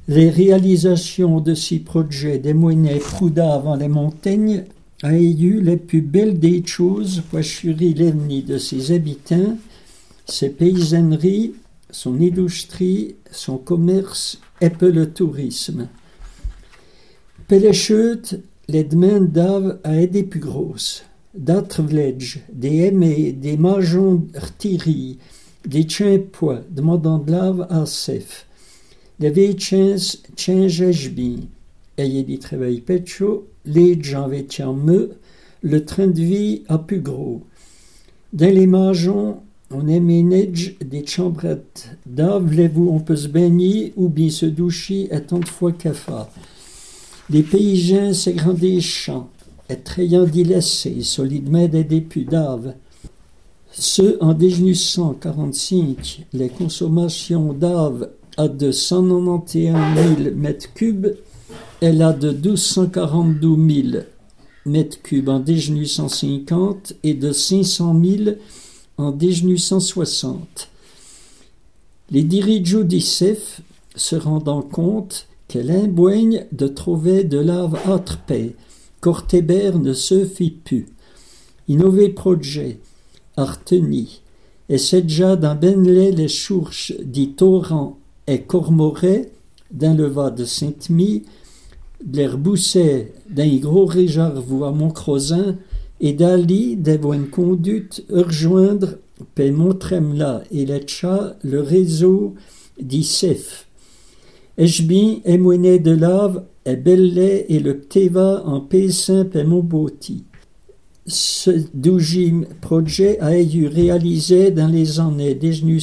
Les réalisations de ces projets démoignaient prouda avant les montagnes a eu les plus belles des choses pour assurer l'avenir de ses habitants, ses paysanneries, son industrie, son commerce et peu le tourisme. Pellecheut, les demandes d'ave a été plus grosses. D'autres villages, des aimés, des majons d'artillerie, des champois, demandant de lave à Sef. Les vieilles changeaient bien. Ayez dit travail pécho, les gens étaient mieux, le train de vie a plus gros. Dans les majons, on éménage des chambrettes. D'ave, voulez-vous, on peut se baigner ou bien se doucher à tant de fois qu'à faire. Les paysans s'agrandaient les champs, attrayant dilassés, solidement des députés d'ave. Ce, en 1945, les consommations d'ave à de 191 000 mètres cubes, elle a de 1242 000 mètres cubes en 1950 et de 500 000 en 1960. Les dirigeants d'ICEF se rendant compte qu'elle imboigne de trouver de lave autre-paix, qu'Ortébert ne se fit plus. Innové projet, Arteni, et c'est déjà dans Benlay les sources dit Torrent et Cormoret, dans le vas de Sainte-Mie, l'Herbousset d'un gros réservoir à Montcrosin, et d'Ali devant une conduite rejoindre Pé Montremla et Letcha le réseau d'ICEF. Echbin est moiné de lave et Belley et le Pteva en Pessin et Montboti. Ce douzième projet a été réalisé dans les années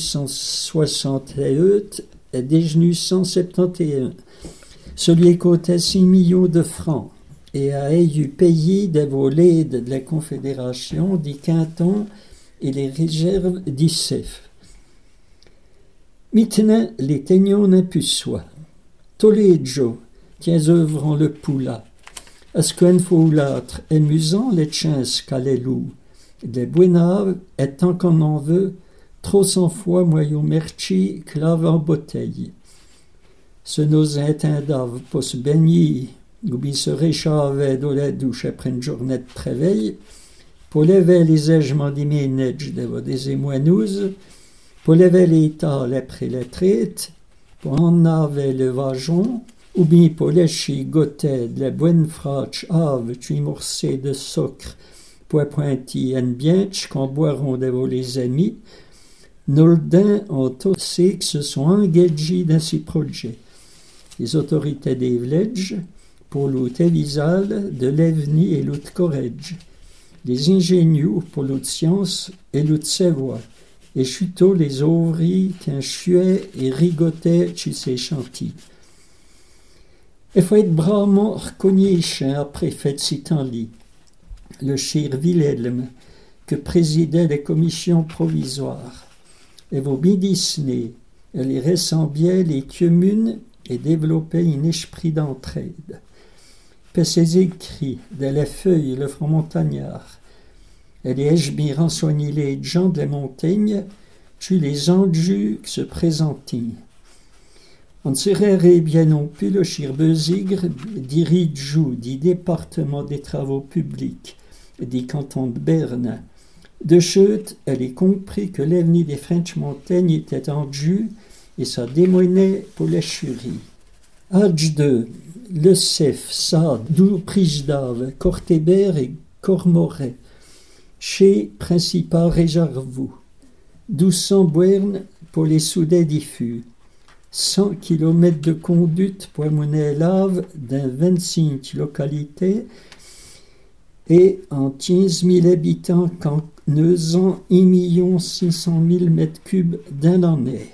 1968 et 1971. Celui coûtait 6 millions de francs et a été payé des volets de la Confédération des cantons et les réserves d'ICEF. Maintenant, les teignons n'ont plus soi. Toledo, qui œuvrent le poula. Est-ce qu'un foulâtre amusant les chances qu'à les loups? Les buenaves, et tant qu'on en veut, trop 100 fois moyen merci clave en bouteille. Ce nos intendave pour se baigner, ou bien se réchaver dans la douche après une journée de travail, pour lever les égements des ménages des émoineuses, pour lever les tales après la traite, pour en laver le vajon, ou bien pour lécher goûter de la bonne fraîche ave morcée de sucre pour pointer un bienche qu'on boiront devant les amis, nos dents ont aussi que se sont engagés dans ces projets. Les autorités des villages pour l'autre visal de l'avenir et l'autre courage, les ingénieux pour l'autre science et l'autre savoir, et chuteau les ouvriers qui enchuaient et rigotaient chez ces chantiers. Il faut être bravement reconnu après fait si temps-là, le cher Wilhelm, que présidait les commissions provisoires. Et vos bidisnés, elle ressemblait les communes et développait un esprit d'entraide. Puis ses écrits, de la feuille, le front montagnard, elle est bien soigné les gens de la montagne, tu les enjeux qui se présentaient. On ne serait bien non plus le Chirbezigre dirigeant du département des travaux publics des cantons de Berne. De chute, elle est compris que l'avenir des French montagnes était en jeu et ça démoinait pour les churies. Âge 2, le Cef, Sade, Doux-Prijdave, Cortébert et Cormoret, chez principal réservou. 1200 bornes pour les soudets diffus. 100 km de conduite pour mener lave dans 25 localités et en 15 000 habitants qu'en neusant 1 600 000 mètres cubes dans l'année.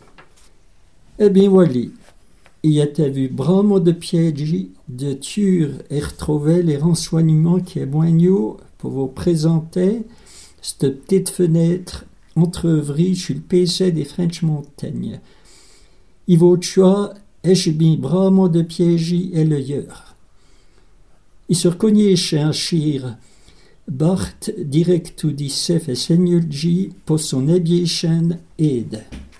Eh bien voilà, il y a vu bramo de pièges, de tuer et retrouver les renseignements qui est moigneux pour vous présenter cette petite fenêtre entreouvrie sur le PC des French montagnes. Il vaut choix, et bien bramo de pièges et le yeur. Il se reconnaît chez un chir, Bart direct ou d'Issef et Seigneur J pour son habillé chaîne aide.